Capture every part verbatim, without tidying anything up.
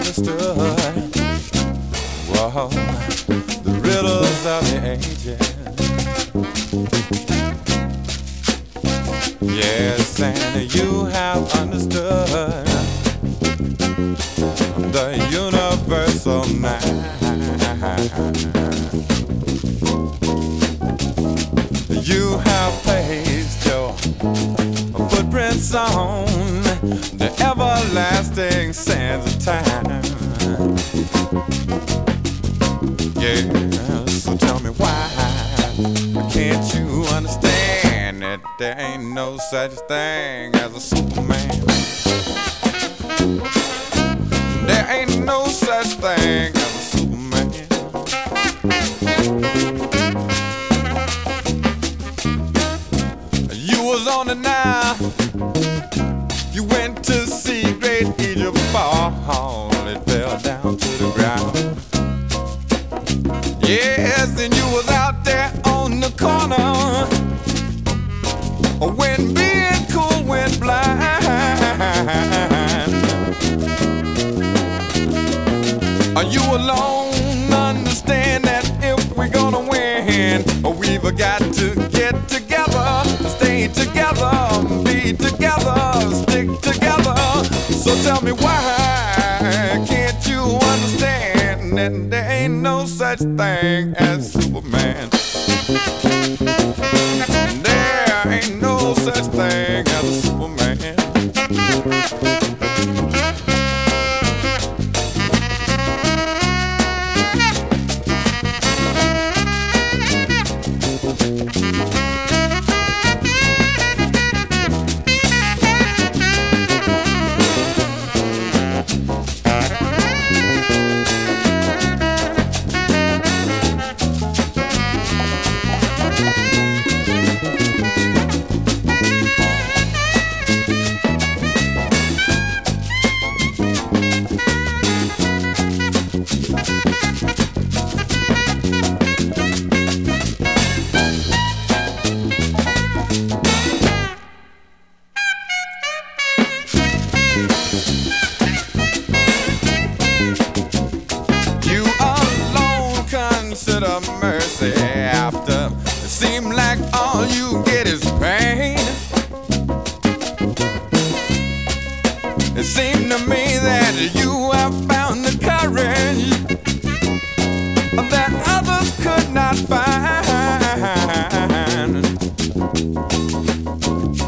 understood. Whoa, the riddles of the ages. Yes, and you have understood the universal mind. You have placed your footprints on the everlasting sands of time. Yeah, so tell me why can't you understand that there ain't no such thing as a Superman? There ain't no such thing as a Superman. You was on the Nile, you went to see great Egypt fall. It fell down to the ground. Yes, and you was out there on the corner when being cool went blind. You alone understand that if we're gonna win, we've got to get together, stay together, be together, stick together. So tell me why can't you understand that there ain't no such thing as Superman? There ain't no such thing as a Superman. Consider mercy after it seems like all you get is pain. It seemed to me that you have found the courage that others could not find.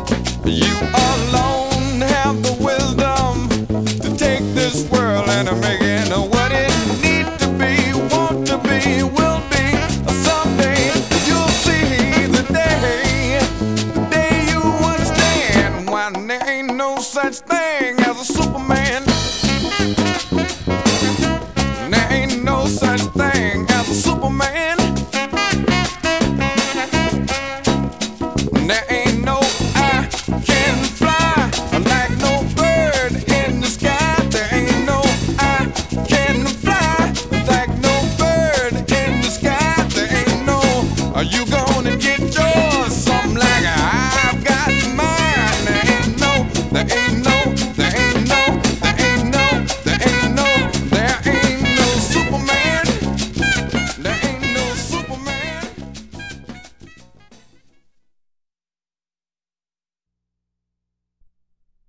You alone have the wisdom to take this world and to make